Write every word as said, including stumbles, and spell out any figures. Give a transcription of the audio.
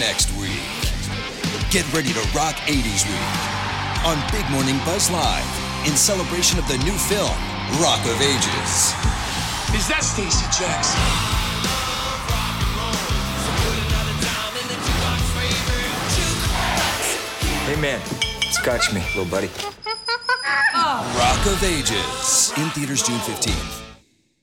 next week. Get ready to rock eighties week on Big Morning Buzz Live in celebration of the new film, Rock of Ages. Is that Stacey Jackson? Hey man, scotch me, little buddy. Rock of Ages in theaters June fifteenth.